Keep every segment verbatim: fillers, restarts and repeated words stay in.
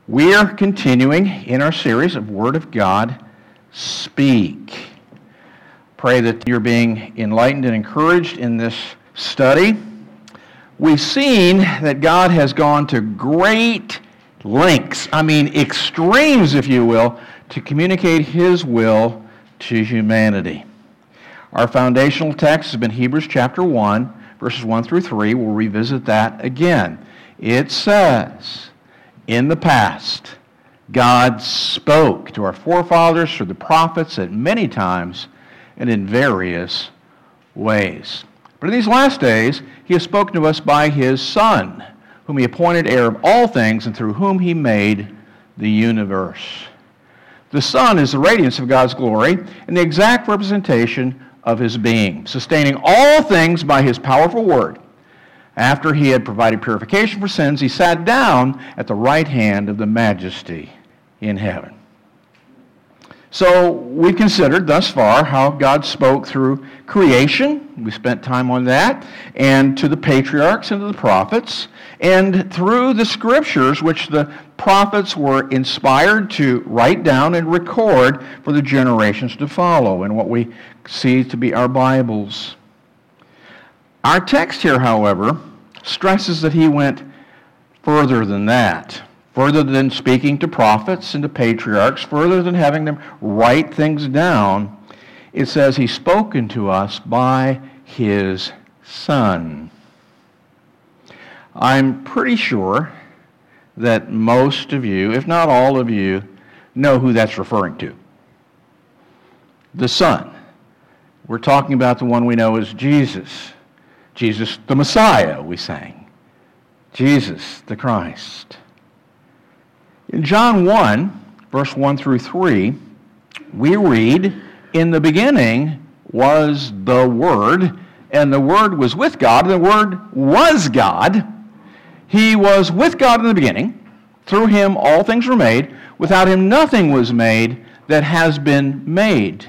We are continuing in our series of Word of God, Speak. Pray that you're being enlightened and encouraged in this study. We've seen that God has gone to great lengths, I mean extremes, if you will, to communicate His will to humanity. Our foundational text has been Hebrews chapter one, verses one through three. We'll revisit that again. It says, in the past, God spoke to our forefathers through the prophets at many times and in various ways. But in these last days, He has spoken to us by His Son, whom He appointed heir of all things and through whom He made the universe. The Son is the radiance of God's glory and the exact representation of His being, sustaining all things by His powerful word. After He had provided purification for sins, He sat down at the right hand of the Majesty in heaven. So we've considered thus far how God spoke through creation. We spent time on that, and to the patriarchs and to the prophets, and through the scriptures which the prophets were inspired to write down and record for the generations to follow, and what we see to be our Bibles. Our text here, however, stresses that He went further than that, further than speaking to prophets and to patriarchs, further than having them write things down. It says He's spoken to us by His Son. I'm pretty sure that most of you, if not all of you, know who that's referring to. The Son. We're talking about the one we know as Jesus. Jesus the Messiah, we sang. Jesus the Christ. In John one, verse one through three, we read, in the beginning was the Word, and the Word was with God, and the Word was God. He was with God in the beginning. Through Him all things were made. Without Him nothing was made that has been made.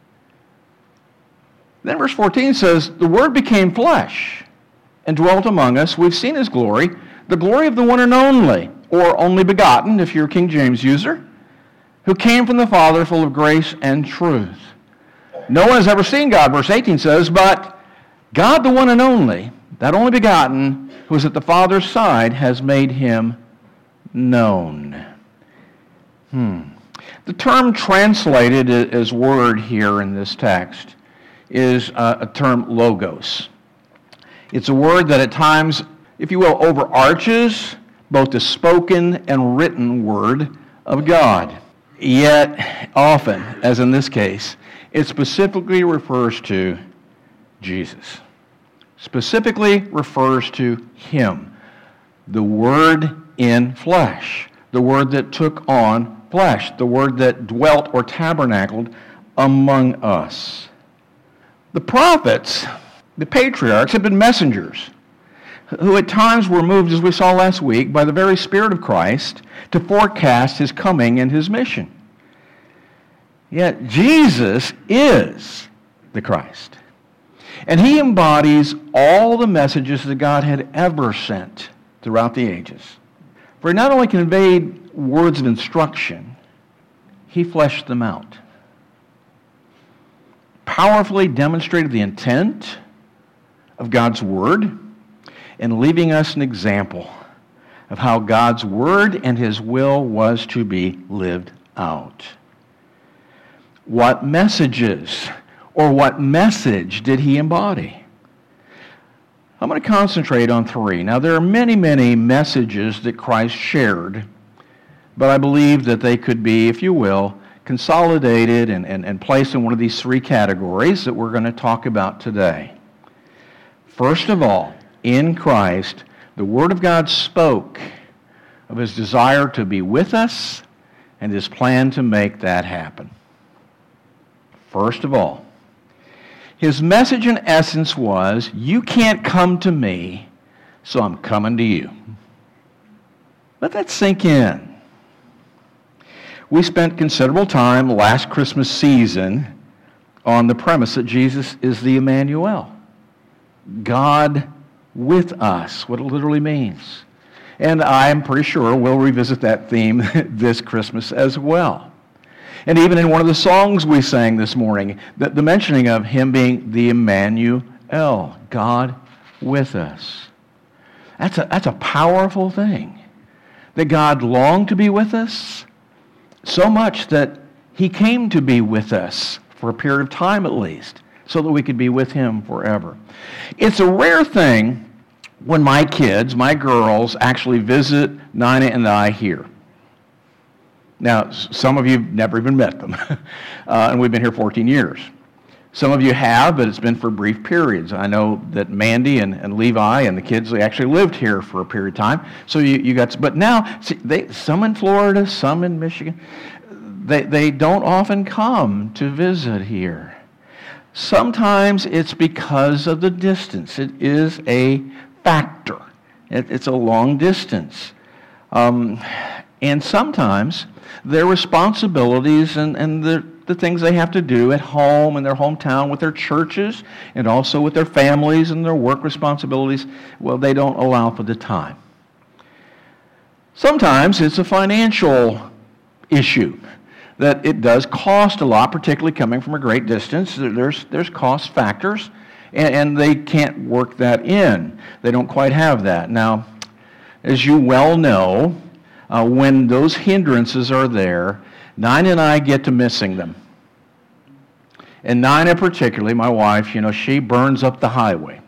Then verse fourteen says, the Word became flesh and dwelt among us. We've seen His glory, the glory of the one and only, or only begotten, if you're a King James user, who came from the Father, full of grace and truth. No one has ever seen God, verse eighteen says, but God, the one and only, that only begotten, who is at the Father's side, has made Him known. Hmm. The term translated as word here in this text is a term logos. It's a word that at times, if you will, overarches both the spoken and written word of God. Yet, often, as in this case, it specifically refers to Jesus. Specifically refers to Him, the Word in flesh, the Word that took on flesh, the Word that dwelt or tabernacled among us. The prophets, the patriarchs, have been messengers who at times were moved, as we saw last week, by the very Spirit of Christ to forecast His coming and His mission. Yet Jesus is the Christ. And He embodies all the messages that God had ever sent throughout the ages. For He not only conveyed words of instruction, He fleshed them out. Powerfully demonstrated the intent of God's Word, and leaving us an example of how God's Word and His will was to be lived out. What messages or what message did He embody? I'm going to concentrate on three. Now, there are many, many messages that Christ shared, but I believe that they could be, if you will, consolidated and, and, and placed in one of these three categories that we're going to talk about today. First of all, in Christ, the Word of God spoke of His desire to be with us and His plan to make that happen. First of all, His message in essence was, you can't come to me, so I'm coming to you. Let that sink in. We spent considerable time last Christmas season on the premise that Jesus is the Emmanuel, God with us, what it literally means. And I'm pretty sure we'll revisit that theme this Christmas as well. And even in one of the songs we sang this morning, the, the mentioning of him being the Emmanuel, God with us. That's a, that's a powerful thing. That God longed to be with us so much that he came to be with us for a period of time at least, so that we could be with him forever. It's a rare thing when my kids, my girls, actually visit Nina and I here. Now, some of you have never even met them, uh, and we've been here fourteen years. Some of you have, but it's been for brief periods. I know that Mandy and, and Levi and the kids, they actually lived here for a period of time. So you, you got, but now, see, they, some in Florida, some in Michigan, they, they don't often come to visit here. Sometimes it's because of the distance. It is a factor. It, it's a long distance. Um, and sometimes their responsibilities and, and the, the things they have to do at home in their hometown with their churches and also with their families and their work responsibilities, well, they don't allow for the time. Sometimes it's a financial issue, that it does cost a lot, particularly coming from a great distance. There's, there's cost factors, and, and they can't work that in. They don't quite have that. Now, as you well know, uh, when those hindrances are there, Nina and I get to missing them. And Nina particularly, my wife, you know, she burns up the highway,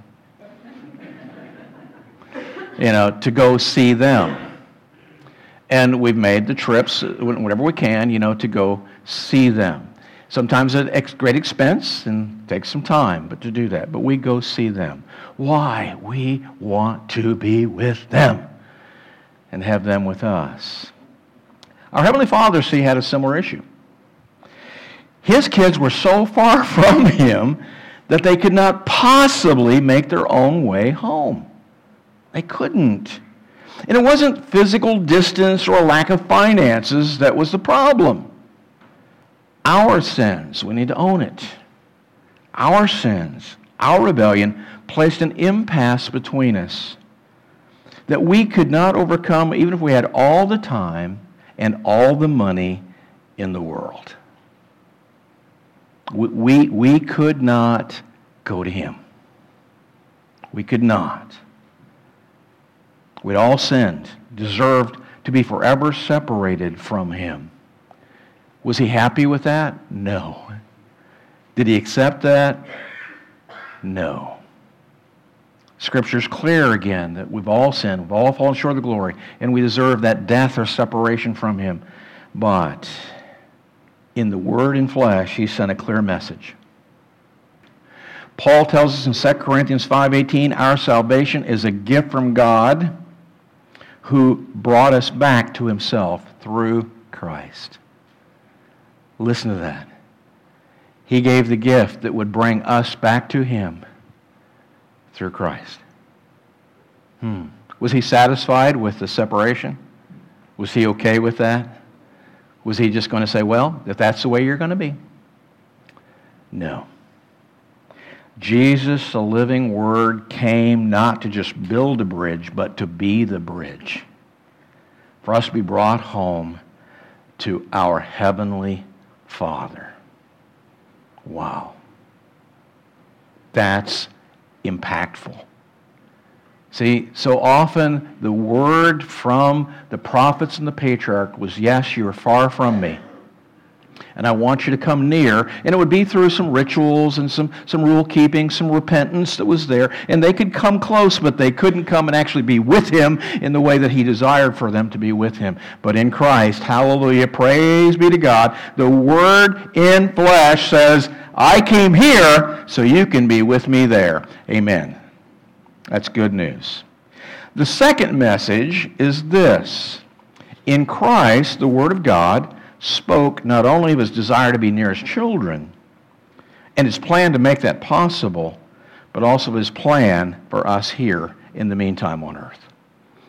you know, to go see them. And we've made the trips, whenever we can, you know, to go see them. Sometimes at ex- great expense and takes some time, but to do that. But we go see them. Why? We want to be with them and have them with us. Our Heavenly Father, see, had a similar issue. His kids were so far from him that they could not possibly make their own way home. They couldn't. And it wasn't physical distance or a lack of finances that was the problem. Our sins, we need to own it. Our sins, our rebellion, placed an impasse between us that we could not overcome even if we had all the time and all the money in the world. We, we, we could not go to him. We could not. We'd all sinned, deserved to be forever separated from him. Was he happy with that? No. Did he accept that? No. Scripture's clear again that we've all sinned, we've all fallen short of the glory, and we deserve that death or separation from him. But in the Word in flesh, he sent a clear message. Paul tells us in Second Corinthians five eighteen, our salvation is a gift from God who brought us back to himself through Christ. Listen to that. He gave the gift that would bring us back to him through Christ. Hmm. Was he satisfied with the separation? Was he okay with that? Was he just going to say, well, if that's the way you're going to be? No. Jesus, the living Word, came not to just build a bridge, but to be the bridge. For us to be brought home to our Heavenly Father. Wow. That's impactful. See, so often the word from the prophets and the patriarch was, yes, you are far from me, and I want you to come near. And it would be through some rituals and some, some rule keeping, some repentance that was there. And they could come close, but they couldn't come and actually be with him in the way that he desired for them to be with him. But in Christ, hallelujah, praise be to God, the Word in flesh says, I came here so you can be with me there. Amen. That's good news. The second message is this. In Christ, the Word of God spoke not only of his desire to be near his children and his plan to make that possible, but also of his plan for us here in the meantime on earth.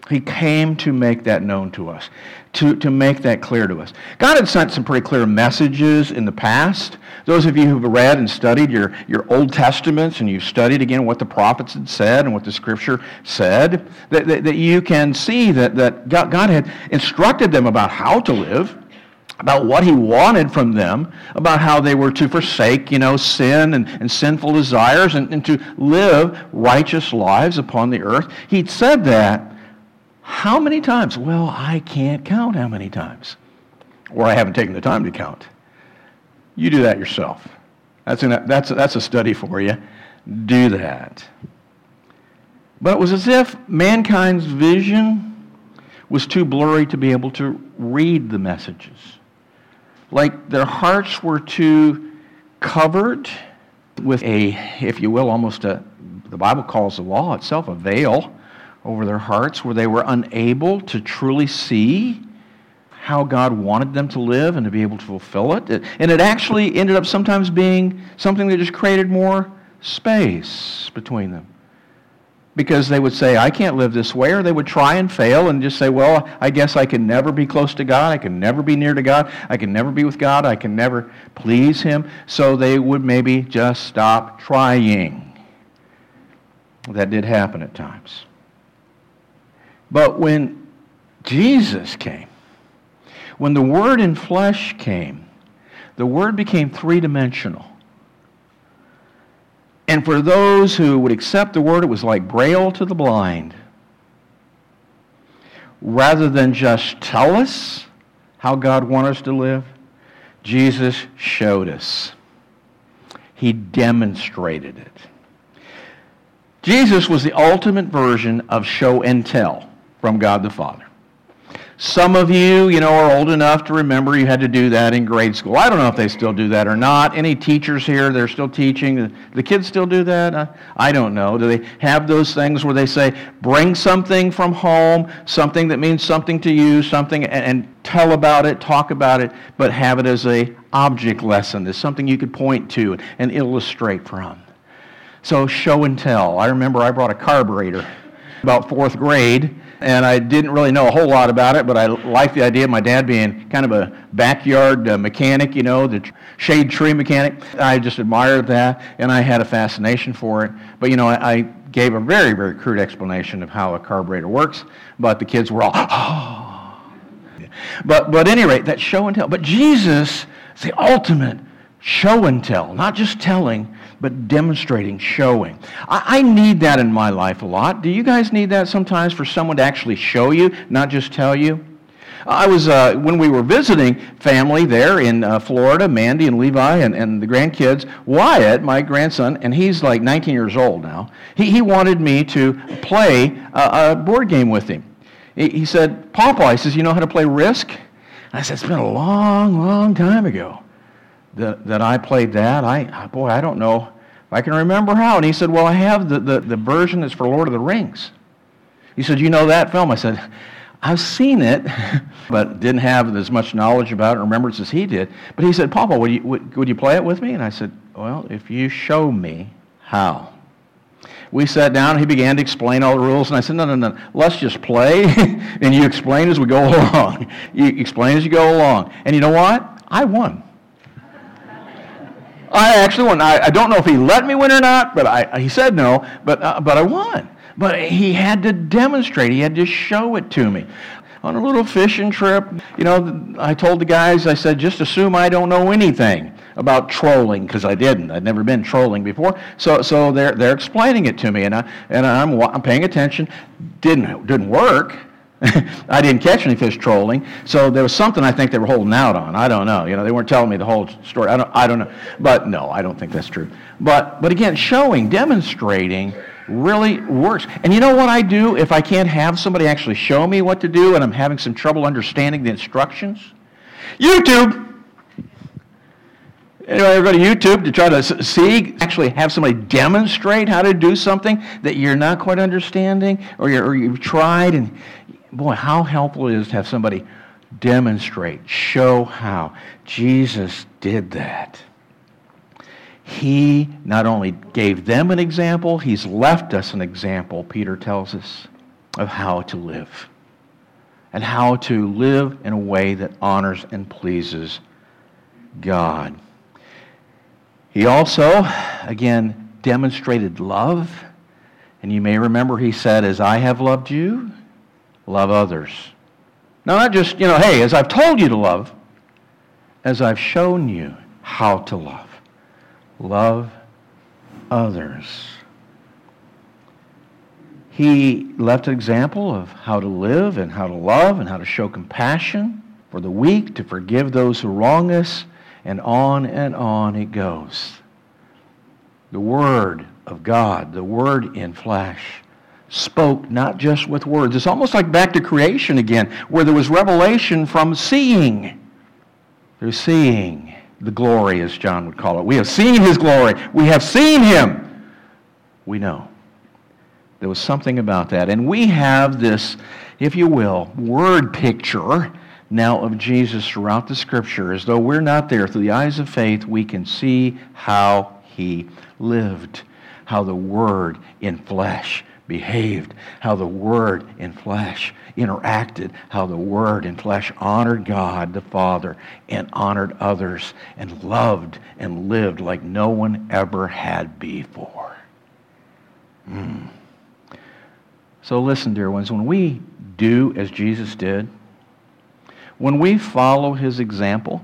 He came to make that known to us, to, to make that clear to us. God had sent some pretty clear messages in the past. Those of you who've read and studied your, your Old Testaments and you've studied again what the prophets had said and what the Scripture said, that, that, that you can see that, that God, God had instructed them about how to live, about what He wanted from them, about how they were to forsake, you know, sin and, and sinful desires and, and to live righteous lives upon the earth. He'd said that. How many times? Well, I can't count how many times. Or I haven't taken the time to count. You do that yourself. That's, an, that's, that's a study for you. Do that. But it was as if mankind's vision was too blurry to be able to read the messages. Like their hearts were too covered with a, if you will, almost a, the Bible calls the law itself a veil over their hearts, where they were unable to truly see how God wanted them to live and to be able to fulfill it. And it actually ended up sometimes being something that just created more space between them. Because they would say, I can't live this way, or they would try and fail and just say, well, I guess I can never be close to God, I can never be near to God, I can never be with God, I can never please Him. So they would maybe just stop trying. That did happen at times. But when Jesus came, when the Word in flesh came, the Word became three-dimensional. And for those who would accept the Word, it was like Braille to the blind. Rather than just tell us how God wanted us to live, Jesus showed us. He demonstrated it. Jesus was the ultimate version of show and tell from God the Father. Some of you, you know, are old enough to remember you had to do that in grade school. I don't know if they still do that or not. Any teachers here, they're still teaching. The kids still do that? I, I don't know. Do they have those things where they say, bring something from home, something that means something to you, something, and, and tell about it, talk about it, but have it as a object lesson, as something you could point to and illustrate from. So show and tell. I remember I brought a carburetor about fourth grade, and I didn't really know a whole lot about it, but I liked the idea of my dad being kind of a backyard uh, mechanic, you know, the shade tree mechanic. I just admired that, and I had a fascination for it. But, you know, I, I gave a very, very crude explanation of how a carburetor works, but the kids were all, oh. But, but at any rate, that show and tell. But Jesus is the ultimate show and tell, not just telling, but demonstrating, showing. I, I need that in my life a lot. Do you guys need that sometimes, for someone to actually show you, not just tell you? I was, uh, when we were visiting family there in uh, Florida, Mandy and Levi and, and the grandkids, Wyatt, my grandson, and he's like nineteen years old now, he, he wanted me to play a, a board game with him. He, he said, Papa, he says, you know how to play Risk? And I said, it's been a long, long time ago that, that I played that. I boy, I don't know if I can remember how. And he said, well, I have the, the, the version that's for Lord of the Rings. He said, you know that film? I said, I've seen it, but didn't have as much knowledge about it or remembrance as he did. But he said, Papa, would you, would, would you play it with me? And I said, well, if you show me how. We sat down, and he began to explain all the rules, and I said, no, no, no, let's just play, and you explain as we go along. You explain as you go along. And you know what? I won. I actually won. I, I don't know if he let me win or not, but I, he said no, but uh, but I won. But he had to demonstrate. He had to show it to me. On a little fishing trip, you know, I told the guys, I said, just assume I don't know anything about trolling, because I didn't. I'd never been trolling before. So so they're they're explaining it to me, and I and I'm I'm paying attention. Didn't didn't work. I didn't catch any fish trolling, so there was something I think they were holding out on. I don't know. You know, they weren't telling me the whole story. I don't. I don't know. But no, I don't think that's true. But but again, showing, demonstrating really works. And you know what I do if I can't have somebody actually show me what to do, and I'm having some trouble understanding the instructions? YouTube. Anyway, I go to YouTube to try to see, actually have somebody demonstrate how to do something that you're not quite understanding, or, you're, or you've tried, and boy, how helpful it is to have somebody demonstrate, show how. Jesus did that. He not only gave them an example, he's left us an example, Peter tells us. of how to live and how to live in a way that honors and pleases God. He also, again, demonstrated love. And you may remember he said, as I have loved you, love others. Now, not just, you know, hey, as I've told you to love, as I've shown you how to love. Love others. He left an example of how to live and how to love and how to show compassion for the weak, to forgive those who wrong us, and on and on it goes. The Word of God, the Word in flesh, spoke not just with words. It's almost like back to creation again, where there was revelation from seeing. Through seeing the glory, as John would call it. We have seen His glory. We have seen Him. We know. There was something about that. And we have this, if you will, word picture now of Jesus throughout the Scripture. As though we're not there, through the eyes of faith, we can see how He lived, how the Word in flesh behaved, how the Word in flesh interacted, how the Word in flesh honored God the Father and honored others and loved and lived like no one ever had before. Mm. So listen, dear ones, when we do as Jesus did, when we follow His example,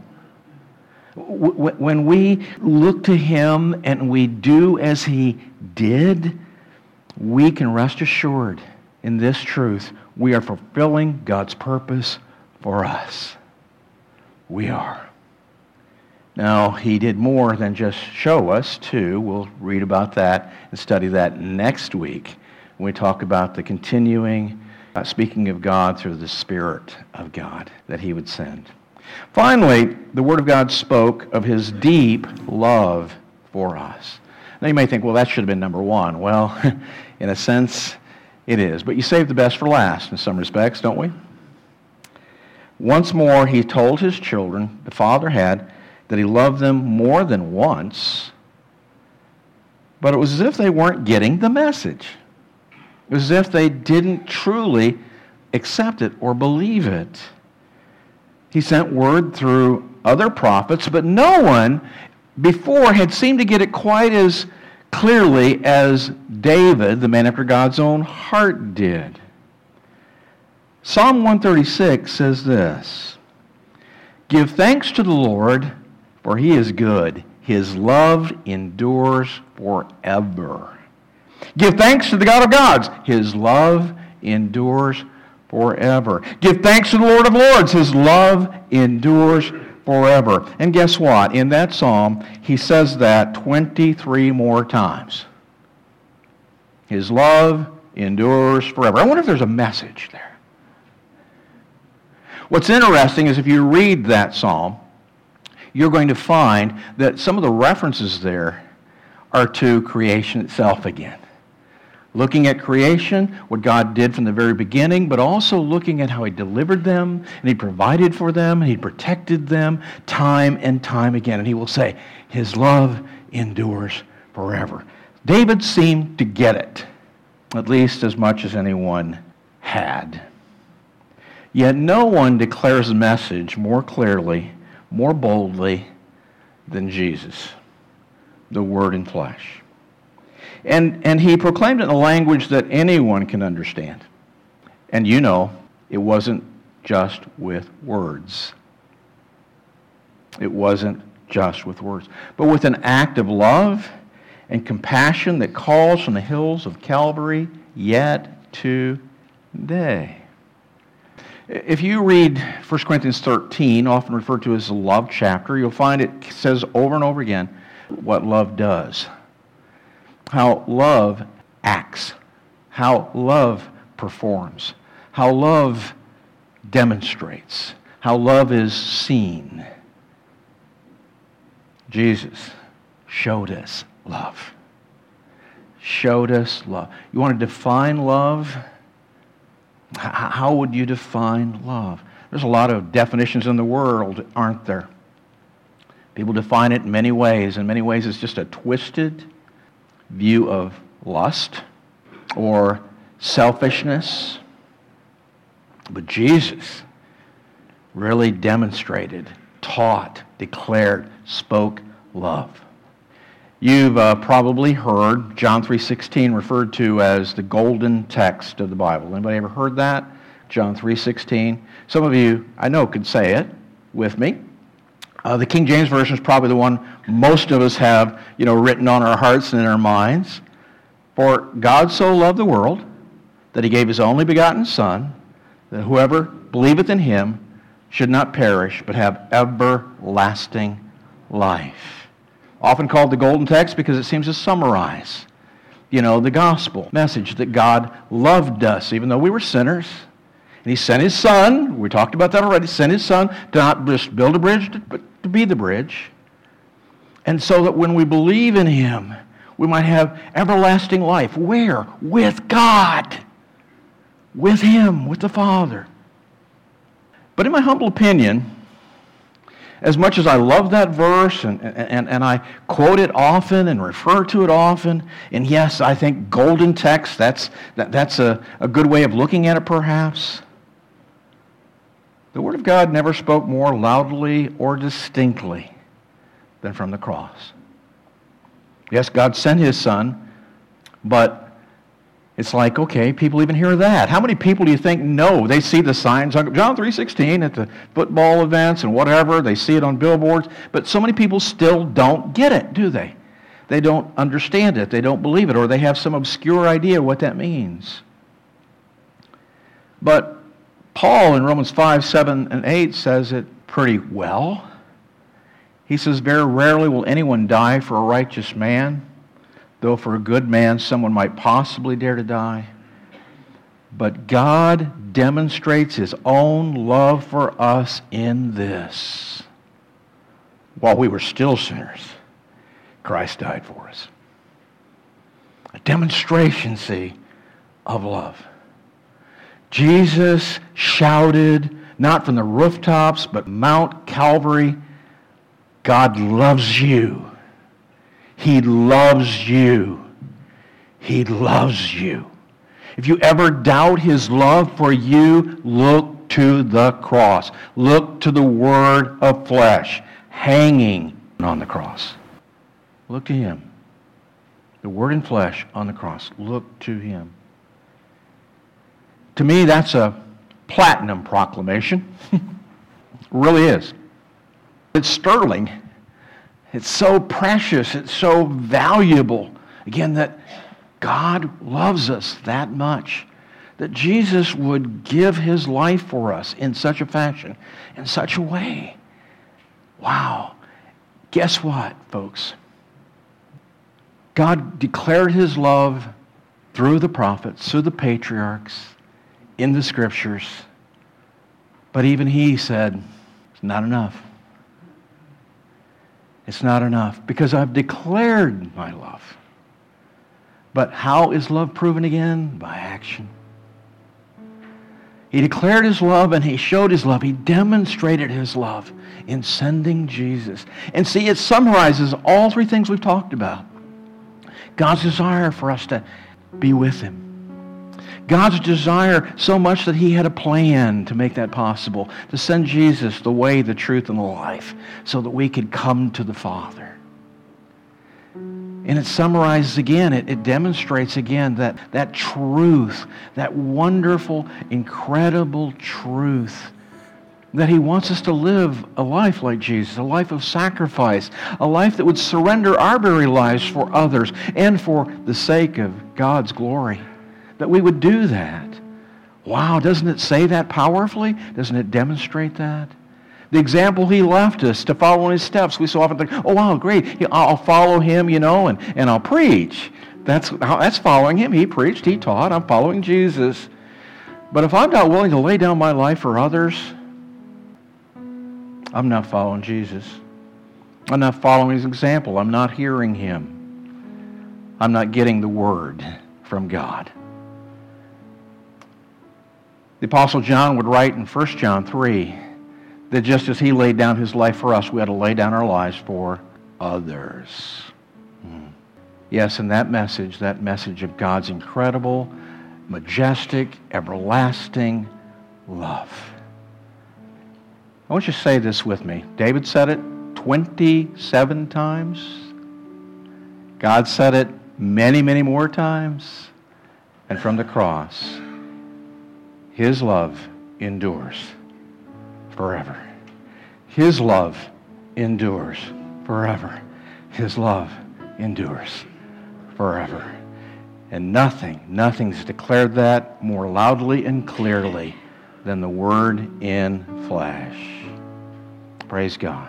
when we look to Him and we do as He did, we can rest assured in this truth. We are fulfilling God's purpose for us. We are. Now, He did more than just show us, too. We'll read about that and study that next week when we talk about the continuing uh, speaking of God through the Spirit of God that He would send. Finally, the Word of God spoke of His deep love for us. Now you may think, well, that should have been number one. Well, in a sense, it is. But you save the best for last in some respects, don't we? Once more, He told His children, the Father had, that He loved them more than once, but it was as if they weren't getting the message. It was as if they didn't truly accept it or believe it. He sent word through other prophets, but no one before had seemed to get it quite as clearly as David, the man after God's own heart, did. Psalm one thirty-six says this, "Give thanks to the Lord, for He is good. His love endures forever. Give thanks to the God of gods. His love endures forever. Give thanks to the Lord of lords. His love endures forever." And guess what? In that psalm, he says that twenty-three more times. His love endures forever. I wonder if there's a message there. What's interesting is if you read that psalm, you're going to find that some of the references there are to creation itself again. Looking at creation, what God did from the very beginning, but also looking at how He delivered them, and He provided for them, and He protected them time and time again. And He will say, His love endures forever. David seemed to get it, at least as much as anyone had. Yet no one declares the message more clearly, more boldly than Jesus, the Word in flesh. And, and He proclaimed it in a language that anyone can understand. And you know, it wasn't just with words. It wasn't just with words, but with an act of love and compassion that calls from the hills of Calvary yet today. If you read First Corinthians thirteen, often referred to as the love chapter, you'll find it says over and over again what love does. How love acts, how love performs, how love demonstrates, how love is seen. Jesus showed us love. Showed us love. You want to define love? How would you define love? There's a lot of definitions in the world, aren't there? People define it in many ways. In many ways, it's just a twisted view of lust or selfishness. But Jesus really demonstrated, taught, declared, spoke love. You've uh, probably heard John three sixteen referred to as the golden text of the Bible. Anybody ever heard that? John three sixteen. Some of you, I know, could say it with me. Uh, the King James Version is probably the one most of us have, you know, written on our hearts and in our minds. For God so loved the world that he gave his only begotten Son, that whoever believeth in him should not perish, but have everlasting life. Often called the golden text because it seems to summarize, you know, the gospel message that God loved us even though we were sinners. And he sent his Son, we talked about that already, sent his Son to not just build a bridge, but to be the bridge. And so that when we believe in him, we might have everlasting life. Where? With God. With him, with the Father. But in my humble opinion, as much as I love that verse and, and, and I quote it often and refer to it often, and yes, I think golden text, that's, that, that's a, a good way of looking at it perhaps. The Word of God never spoke more loudly or distinctly than from the cross. Yes, God sent his Son, but it's like, okay, people even hear that. How many people do you think know? They see the signs on John three sixteen at the football events and whatever. They see it on billboards. But so many people still don't get it, do they? They don't understand it. They don't believe it. Or they have some obscure idea what that means. But Paul in Romans five, seven, and eight says it pretty well. He says, very rarely will anyone die for a righteous man, though for a good man someone might possibly dare to die. But God demonstrates his own love for us in this. While we were still sinners, Christ died for us. A demonstration, see, of love. Jesus shouted, not from the rooftops, but Mount Calvary, God loves you. He loves you. He loves you. If you ever doubt his love for you, look to the cross. Look to the Word of flesh hanging on the cross. Look to him. The Word in flesh on the cross. Look to him. To me, that's a platinum proclamation. It really is. It's sterling. It's so precious. It's so valuable. Again, that God loves us that much. That Jesus would give his life for us in such a fashion, in such a way. Wow. Guess what, folks? God declared his love through the prophets, through the patriarchs, in the Scriptures. But even he said, it's not enough. It's not enough because I've declared my love. But how is love proven again? By action. He declared his love and he showed his love. He demonstrated his love in sending Jesus. And see, it summarizes all three things we've talked about. God's desire for us to be with him. God's desire so much that he had a plan to make that possible, to send Jesus the way, the truth, and the life, so that we could come to the Father. And it summarizes again, it, it demonstrates again that, that truth, that wonderful, incredible truth, that he wants us to live a life like Jesus, a life of sacrifice, a life that would surrender our very lives for others and for the sake of God's glory. That we would do that. Wow, doesn't it say that powerfully? Doesn't it demonstrate that? The example he left us to follow in his steps, we so often think, oh wow, great, I'll follow him, you know, and, and I'll preach. That's, that's following him. He preached, he taught, I'm following Jesus. But if I'm not willing to lay down my life for others, I'm not following Jesus. I'm not following his example. I'm not hearing him. I'm not getting the word from God. The Apostle John would write in First John three that just as he laid down his life for us, we had to lay down our lives for others. Hmm. Yes, and that message, that message of God's incredible, majestic, everlasting love. I want you to say this with me. David said it twenty-seven times. God said it many, many more times. And from the cross, His love endures forever. His love endures forever. His love endures forever. And nothing, nothing's declared that more loudly and clearly than the Word in flesh. Praise God.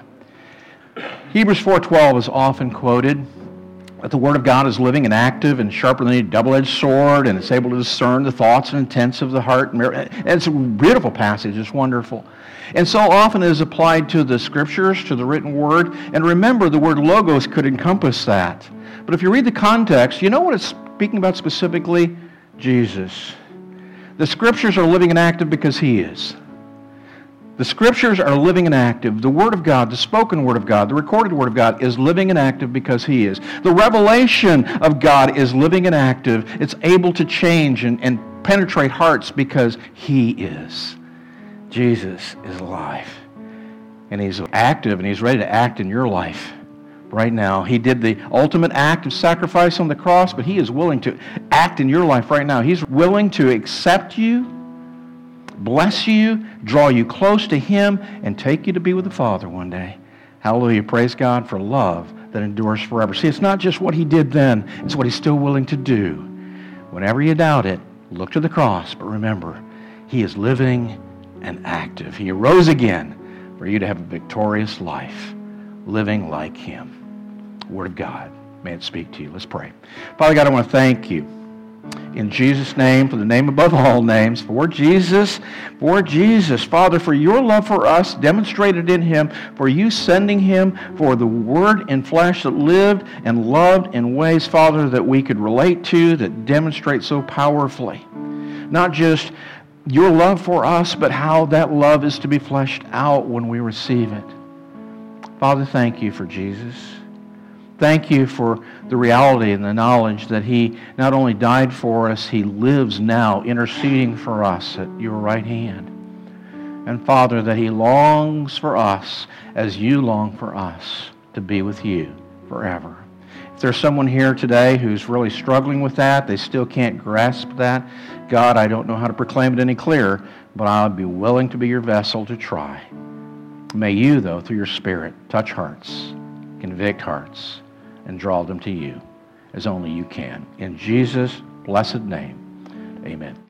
Hebrews four twelve is often quoted, that the Word of God is living and active and sharper than any double-edged sword, and it's able to discern the thoughts and intents of the heart. And it's a beautiful passage. It's wonderful. And so often it is applied to the Scriptures, to the written Word. And remember, the word logos could encompass that. But if you read the context, you know what it's speaking about specifically? Jesus. The Scriptures are living and active because He is. The Scriptures are living and active. The Word of God, the spoken Word of God, the recorded Word of God is living and active because He is. The revelation of God is living and active. It's able to change and, and penetrate hearts because He is. Jesus is alive. And He's active and He's ready to act in your life right now. He did the ultimate act of sacrifice on the cross, but He is willing to act in your life right now. He's willing to accept you, bless you, draw you close to Him, and take you to be with the Father one day. Hallelujah. Praise God for love that endures forever. See, it's not just what He did then, it's what He's still willing to do. Whenever you doubt it, look to the cross, but remember, He is living and active. He arose again for you to have a victorious life, living like Him. Word of God, may it speak to you. Let's pray. Father God, I want to thank You in Jesus' name, for the name above all names, for Jesus, for Jesus, Father, for Your love for us demonstrated in Him, for You sending Him, for the Word in flesh that lived and loved in ways, Father, that we could relate to, that demonstrate so powerfully. Not just Your love for us, but how that love is to be fleshed out when we receive it. Father, thank You for Jesus. Thank You for the reality and the knowledge that He not only died for us, He lives now interceding for us at Your right hand. And Father, that He longs for us as You long for us to be with You forever. If there's someone here today who's really struggling with that, they still can't grasp that, God, I don't know how to proclaim it any clearer, but I'll be willing to be Your vessel to try. May You, though, through Your Spirit, touch hearts, convict hearts, and draw them to You as only You can. In Jesus' blessed name, amen.